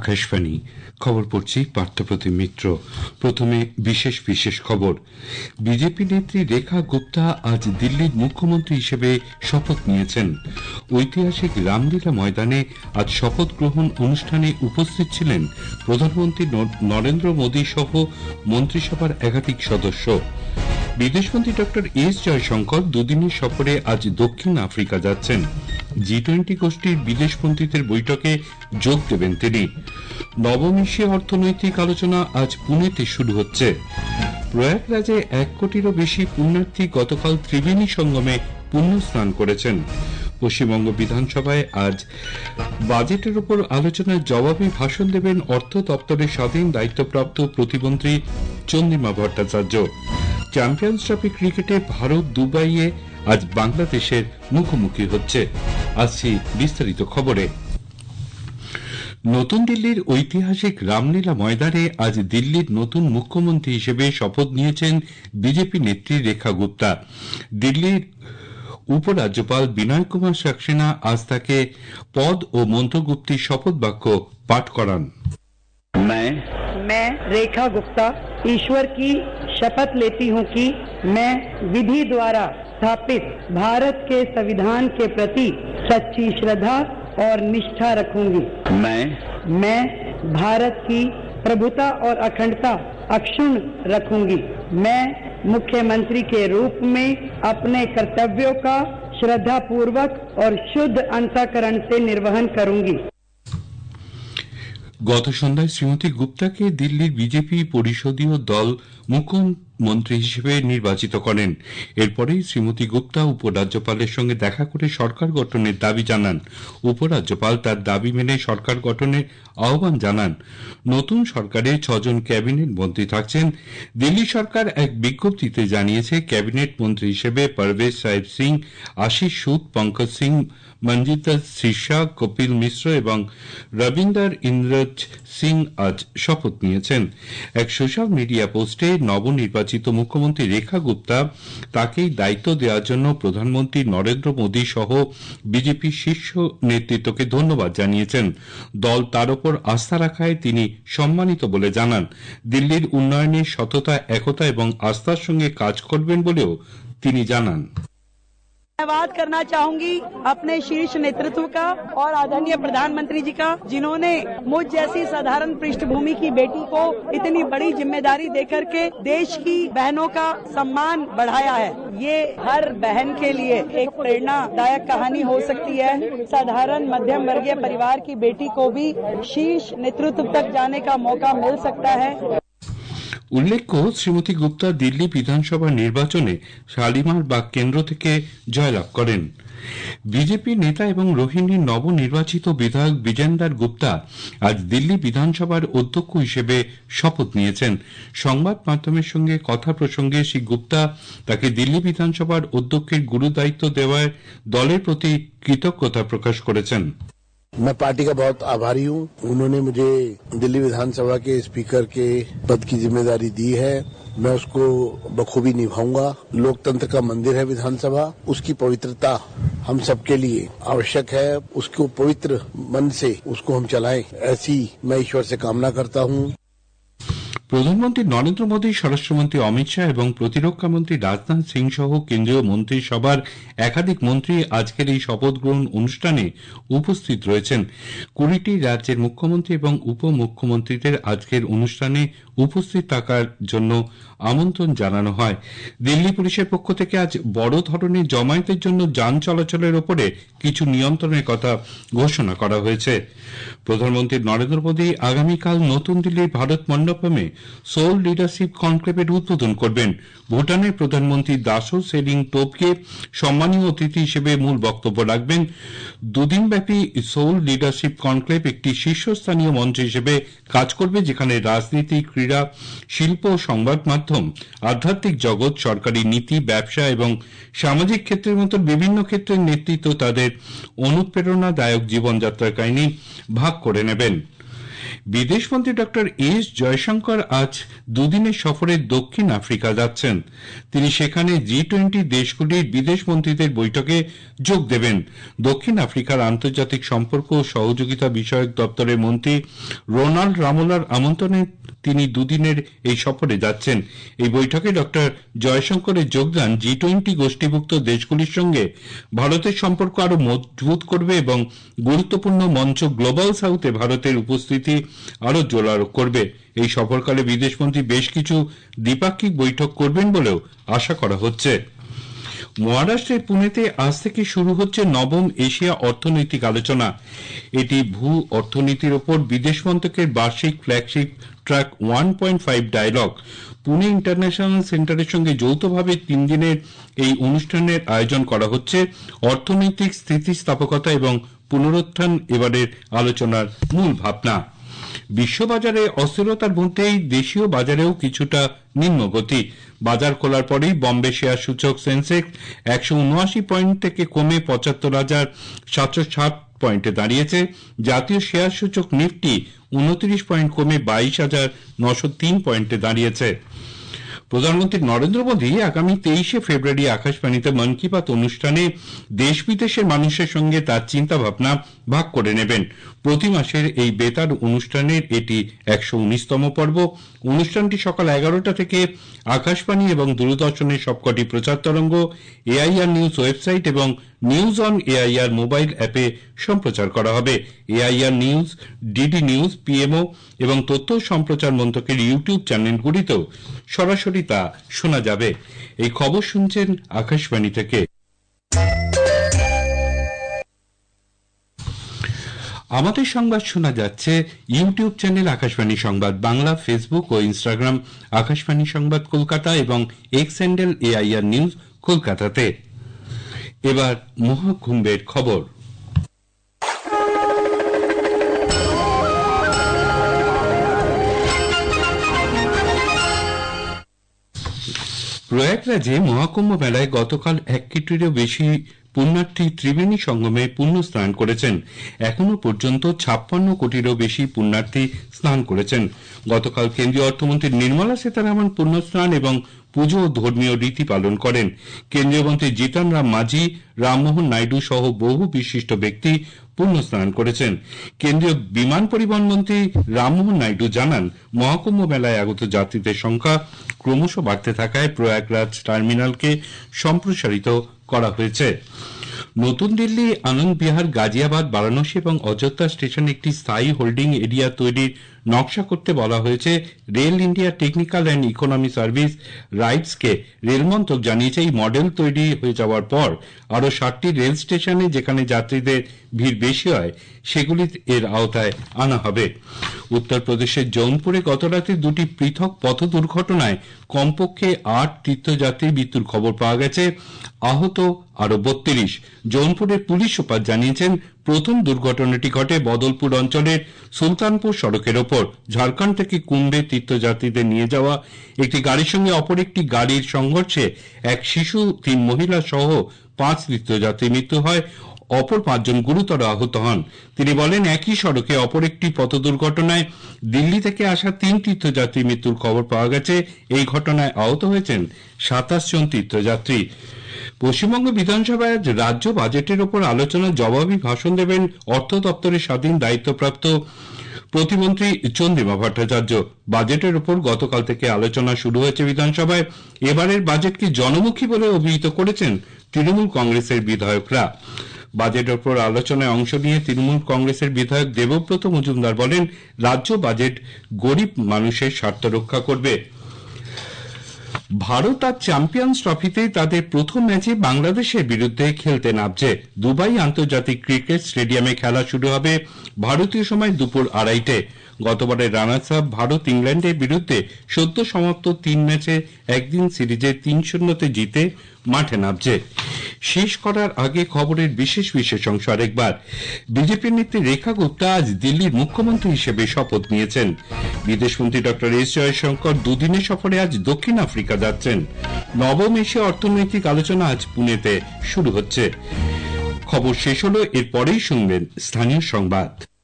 আকাশবাণী খবর পড়ছি পার্থপ্রতিম মিত্র। প্রথমে বিশেষ বিশেষ খবর। বিজেপি নেত্রী রেখা গুপ্তা আজ দিল্লির মুখ্যমন্ত্রী হিসেবে শপথ নিয়েছেন। ঐতিহাসিক রামলীলা ময়দানে আজ শপথ গ্রহণ অনুষ্ঠানে উপস্থিত ছিলেন প্রধানমন্ত্রী নরেন্দ্র মোদী সহ মন্ত্রিসভার একাধিক সদস্য। বিদেশমন্ত্রী ডক্টর এস জয়শঙ্কর দুদিনের সফরে আজ দক্ষিণ আফ্রিকা যাচ্ছেন। জি-20 গোষ্ঠীর বিদেশমন্ত্রীদের বৈঠকে যোগ দেবেন তিনি। নবম এশীয় অর্থনৈতিক আলোচনা আজ পুনেতে শুরু হচ্ছে। প্রয়াগরাজে 1 কোটিরও বেশি পুণ্যার্থী গতকাল ত্রিবেণী সঙ্গমে পুণ্য স্নান করেছেন। পশ্চিমবঙ্গ বিধানসভায় আজ বাজেটের উপর আলোচনায় জবাবে ভাষণ দেবেন অর্থ দপ্তরের স্বাধীন দায়িত্বপ্রাপ্ত প্রতিমন্ত্রী চন্দ্রিমা ভট্টাচার্য। চ্যাম্পিয়ন্স ট্রফি ক্রিকেটে ভারত দুবাইয়ে আজ বাংলাদেশের মুখোমুখি হচ্ছে। আসছি বিস্তারিত খবরে। নতুন দিল্লির ঐতিহাসিক রামলীলা ময়দানে আজ দিল্লির নতুন মুখ্যমন্ত্রী হিসেবে শপথ নিয়েছেন বিজেপি নেত্রী রেখা গুপ্তা। দিল্লির উপরাজ্যপাল বিনয় কুমার সাক্সেনা আজ তাকে পদ ও মন্ত্রগুপ্তির শপথ বাক্য পাঠ করান। मैं रेखा गुप्ता ईश्वर की शपथ लेती हूं कि मैं विधि द्वारा स्थापित भारत के संविधान के प्रति सच्ची श्रद्धा और निष्ठा रखूंगी। मैं भारत की प्रभुता और अखंडता अक्षुण्ण रखूंगी। मैं मुख्यमंत्री के रूप में अपने कर्तव्यों का श्रद्धापूर्वक और शुद्ध अंतःकरण से निर्वहन करूंगी। গত সন্ধ্যায় শ্রীমতী গুপ্তাকে দিল্লির বিজেপি পরিষদীয় দল মুখ্যমন্ত্রী হিসেবে নির্বাচিত করেন। এরপরেই শ্রীমতী গুপ্তা উপরাজ্যপালের সঙ্গে দেখা করে সরকার গঠনের দাবি জানান। উপরাজ্যপাল তার দাবি মেনে সরকার গঠনের আহ্বান জানান। নতুন সরকারে 6 জন ক্যাবিনেট মন্ত্রী থাকছেন। দিল্লি সরকার এক বিজ্ঞপ্তিতে জানিয়েছে, ক্যাবিনেট মন্ত্রী হিসেবে পারভেজ সাহেব সিং, আশিস সুদ, পঙ্কজ সিং, মঞ্জিন্দর সিরসা, কপিল মিশ্র এবং রবীন্দর ইন্দ্রজ সিং আজ শপথ নিয়েছেন। এক সোশ্যাল মিডিয়া পোস্টে নবনির্বাচিত মুখ্যমন্ত্রী রেখা গুপ্তা তাকেই দায়িত্ব দেওয়ার জন্য প্রধানমন্ত্রী নরেন্দ্র মোদী সহ বিজেপির শীর্ষ নেতৃত্বকে ধন্যবাদ জানিয়েছেন। দল তার ওপর আস্থা রাখায় তিনি সম্মানিত বলে জানান। দিল্লির উন্নয়নে সততা, একতা এবং আস্থার সঙ্গে কাজ করবেন বলেও তিনি জানান। धन्यवाद करना चाहूंगी अपने शीर्ष नेतृत्व का और आदरणीय प्रधानमंत्री जी का, जिन्होंने मुझ जैसी साधारण पृष्ठभूमि की बेटी को इतनी बड़ी जिम्मेदारी देकर के देश की बहनों का सम्मान बढ़ाया है। ये हर बहन के लिए एक प्रेरणादायक कहानी हो सकती है। साधारण मध्यम वर्गीय परिवार की बेटी को भी शीर्ष नेतृत्व तक जाने का मौका मिल सकता है। উল্লেখ্য, শ্রীমতী গুপ্তা দিল্লি বিধানসভা নির্বাচনে শালিমার বাগ কেন্দ্র থেকে জয়লাভ করেন। বিজেপি নেতা এবং রোহিণীর নবনির্বাচিত বিধায়ক বিজেন্দর গুপ্তা আজ দিল্লি বিধানসভার অধ্যক্ষ হিসেবে শপথ নিয়েছেন। সংবাদ মাধ্যমের সঙ্গে কথা প্রসঙ্গে শ্রী গুপ্তা তাকে দিল্লি বিধানসভার অধ্যক্ষের গুরুদায়িত্ব দেওয়ায় দলের প্রতি কৃতজ্ঞতা প্রকাশ করেছেন। मैं पार्टी का बहुत आभारी हूँ। उन्होंने मुझे दिल्ली विधानसभा के स्पीकर के पद की जिम्मेदारी दी है। मैं उसको बखूबी निभाऊंगा। लोकतंत्र का मंदिर है विधानसभा, उसकी पवित्रता हम सबके लिए आवश्यक है। उसको पवित्र मन से उसको हम चलाएं, ऐसी मैं ईश्वर से कामना करता हूँ। প্রধানমন্ত্রী নরেন্দ্র মোদী, স্বরাষ্ট্রমন্ত্রী অমিত শাহ এবং প্রতিরক্ষা মন্ত্রী রাজনাথ সিং সহ কেন্দ্রীয় মন্ত্রিসভার একাধিক মন্ত্রী আজকের এই শপথ গ্রহণ অনুষ্ঠানে উপস্থিত রয়েছেন। 20টি রাজ্যের মুখ্যমন্ত্রী এবং উপমুখ্যমন্ত্রীদের আজকের অনুষ্ঠানে উপস্থিত থাকার জন্য আমন্ত্রণ জানানো হয়। দিল্লি পুলিশের পক্ষ থেকে আজ বড় ধরনের জমায়েতের জন্য যান চলাচলের ওপরে কিছু নিয়ন্ত্রণের কথা ঘোষণা করা হয়েছে। প্রধানমন্ত্রী নরেন্দ্র মোদী আগামীকাল নতুন দিল্লির ভারত মণ্ডপমে সোল লিডারশিপ কনক্লেভের উদ্বোধন করবেন। ভুটানের প্রধানমন্ত্রী দাসো সেরিং টোপকে সম্মানীয় অতিথি হিসেবে মূল বক্তব্য রাখবেন। দুদিনব্যাপী সোল লিডারশিপ কনক্লেভ একটি শীর্ষস্থানীয় মঞ্চ হিসেবে কাজ করবে, যেখানে রাজনীতি, ক্রীড়া, শিল্প, সংবাদ মাধ্যম, আধ্যাত্মিক জগৎ, সরকারি নীতি, ব্যবসা এবং সামাজিক ক্ষেত্রের মতো বিভিন্ন ক্ষেত্রের নেতৃত্ব তাদের অনুপ্রেরণাদায়ক জীবনযাত্রার কাহিনী ভাগ করে নেবেন। বিদেশমন্ত্রী ডক্টর এস জয়শঙ্কর আজ দুদিনের সফরে দক্ষিণ আফ্রিকা যাচ্ছেন। তিনি সেখানে G20 দেশগুলির বিদেশমন্ত্রীদের বৈঠকে যোগ দেবেন। দক্ষিণ আফ্রিকার আন্তর্জাতিক সম্পর্ক ও সহযোগিতা বিষয়ক দপ্তরের মন্ত্রী রোনাল্ড রামোলার আমন্ত্রণে তিনি দুদিনের এই সফরে যাচ্ছেন। এই বৈঠকে ডক্টর জয়শঙ্করের যোগদান G20 গোষ্ঠীভুক্ত দেশগুলির সঙ্গে ভারতের সম্পর্ক আরো মজবুত করবে এবং গুরুত্বপূর্ণ মঞ্চ গ্লোবাল সাউথে ভারতের উপস্থিতি আরো জোরালো করবে। এই সফরকালে বিদেশমন্ত্রী বেশ কিছু দ্বিপাক্ষিক বৈঠক করবেন বলেও আশা করা হচ্ছে। মহারাষ্ট্রের পুনেতে আজ থেকে শুরু হচ্ছে নবম এশিয়া অর্থনৈতিক আলোচনা। এটি ভূ অর্থনীতির ওপর বিদেশ মন্ত্রকের বার্ষিক flagship track 1.5 dialogue. Pune international সেন্টারের সঙ্গে যৌথভাবে 3 দিনের এই অনুষ্ঠানের আয়োজন করা হচ্ছে। অর্থনৈতিক স্থিতিস্থাপকতা এবং পুনরুত্থান এবারের আলোচনার মূল ভাবনা। বিশ্ববাজারে অস্থিরতার মধ্যেই দেশীয় বাজারেও কিছুটা নিম্নগতি। বাজার খোলার পরেই বম্বে শেয়ার সূচক সেন্সেক্স 179 পয়েন্ট থেকে কমে ৭৫,৭৬০ পয়েন্টে দাঁড়িয়েছে। জাতীয় শেয়ার সূচক নিফটি 29 পয়েন্ট কমে 22,903 পয়েন্টে দাঁড়িয়েছে। প্রধানমন্ত্রী নরেন্দ্র মোদী আগামী 23 ফেব্রুয়ারি আকাশবাণীতে মন কি বাত অনুষ্ঠানে দেশ বিদেশের মানুষের সঙ্গে তার চিন্তা ভাবনা ভাগ করে নেবেন। প্রতি মাসের এই বেতার অনুষ্ঠানের এটি 119তম পর্ব। অনুষ্ঠানটি সকাল 11টা থেকে আকাশবাণী এবং দূরদর্শনের সবকটি প্রচার তরঙ্গ, এআইআর নিউজ ওয়েবসাইট এবং নিউজ অন এআইআর মোবাইল অ্যাপে সম্প্রচার করা হবে। AIR news, DD news, PMO এবং তথ্য সম্প্রচার মন্ত্রকের ইউটিউব চ্যানেলগুলিতেও সরাসরি তা শোনা যাবে। এই খবর শুনছেন আকাশবাণী থেকে। আমাদের সংবাদ শোনা যাচ্ছে YouTube channel Akashvani Sangbad Bangla, Facebook ও ইনস্টাগ্রাম আকাশবাণী সংবাদ কলকাতা এবং এক্স হ্যান্ডেল এআইআর নিউজ কলকাতাতে। এবার মহাকুম্ভের খবর। প্রয়াগরাজে মহাকুম্ভ মেলায় গতকাল 1 কোটিরও বেশি পুণ্যার্থী ত্রিবেণী সঙ্গমে পুণ্য স্নান করেছেন। এখনো পর্যন্ত 56 কোটিরও বেশি পুণ্যার্থী স্নান করেছেন। গতকাল কেন্দ্রীয় অর্থমন্ত্রী নির্মলা সীতারামন পুণ্য স্নান এবং পুজো ও ধর্মীয় রীতি পালন করেন। কেন্দ্রীয় মন্ত্রী জিতন রাম মাঝি, রামমোহন নাইডু সহ বহু বিশিষ্ট ব্যক্তি পুণ্য স্নান করেছেন। কেন্দ্রীয় বিমান পরিবহন মন্ত্রী রামমোহন নাইডু জানান, মহাকুম্ভ মেলায় আগত যাত্রীদের সংখ্যা ক্রমশ বাড়তে থাকায় প্রয়াগরাজ টার্মিনালকে সম্প্রসারিত করা হয়েছে। নতুন দিল্লি, আনন্দ বিহার, গাজিয়াবাদ, বারাণসী এবং অযোধ্যা স্টেশনে একটি স্থায়ী হোল্ডিং এরিয়া তৈরির নকশা করতে বলা হয়েছে। Rail India technical and economy service রাইটসকে রেল মন্ত্রক জানিয়েছে, এই মডেল তৈরি হয়ে যাওয়ার পর আরও 60টি রেল স্টেশনে যেখানে যাত্রীদের ভিড় বেশি হয় সেগুলি এর আওতায় আনা হবে। উত্তরপ্রদেশের জৌনপুরে গতরাতে 2টি পৃথক পথ দুর্ঘটনায় কমপক্ষে 8 তীর্থযাত্রীর মৃত্যুর খবর পাওয়া গেছে। আহত আরও 32। জৌনপুরের পুলিশ সুপার জানিয়েছেন, প্রথম দুর্ঘটনাটি ঘটে বদলপুর অঞ্চলের সুলতানপুর সড়কের ওপর। ঝাড়খণ্ড থেকে কুম্ভে তীর্থযাত্রীদের নিয়ে যাওয়া একটি গাড়ির সঙ্গে অপর একটি গাড়ির সংঘর্ষে এক শিশু, 3 মহিলা সহ 5 তীর্থযাত্রীর মৃত্যু হয়। অপর 5 জন গুরুতর আহত হন। তিনি বলেন, একই সড়কে অপর একটি পথ দুর্ঘটনায় দিল্লি থেকে আসা 3 তীর্থযাত্রীর মৃত্যুর খবর পাওয়া গেছে। এই ঘটনায় আহত হয়েছেন 27 জন তীর্থযাত্রী। পশ্চিমবঙ্গ বিধানসভায় আজ রাজ্য বাজেটের ওপর আলোচনার জবাবি ভাষণ দেবেন অর্থ দপ্তরের স্বাধীন দায়িত্বপ্রাপ্ত প্রতিমন্ত্রী চন্দ্রিমা ভট্টাচার্য। বাজেটের ওপর গতকাল থেকে আলোচনা শুরু হয়েছে বিধানসভায়। এবারের বাজেটকে জনমুখী বলে অভিহিত করেছেন তৃণমূল কংগ্রেসের বিধায়করা। বাজেটের ওপর আলোচনায় অংশ নিয়ে তৃণমূল কংগ্রেসের বিধায়ক দেবব্রত মজুমদার বলেন, রাজ্য বাজেট গরিব মানুষের স্বার্থ রক্ষা করবে। ভারত আজ চ্যাম্পিয়ন্স ট্রফিতে তাদের প্রথম ম্যাচে বাংলাদেশের বিরুদ্ধে খেলতে নামছে। দুবাই আন্তর্জাতিক ক্রিকেট স্টেডিয়ামে খেলা শুরু হবে ভারতীয় সময় দুপুর 2:30টায়। গতবারের রানার্স আপ ভারত ইংল্যান্ডের বিরুদ্ধে সদ্য সমাপ্ত 3 ম্যাচে একদিন সিরিজে 3-0 জিতে মাঠে নামছে। শেষ করার আগে খবরের বিশেষ অংশ আরেকবার। বিজেপি নেত্রী রেখা গুপ্তা আজ দিল্লির মুখ্যমন্ত্রী হিসেবে শপথ নিয়েছেন। বিদেশমন্ত্রী ডক্টর এস জয়শঙ্কর দুদিনের সফরে আজ দক্ষিণ আফ্রিকা যাচ্ছেন। নবম এশিয়া অর্থনৈতিক আলোচনা আজ পুনেতে শুরু হচ্ছে। খবর শেষ হলো, এরপরেই শুনবেন স্থানীয় সংবাদ।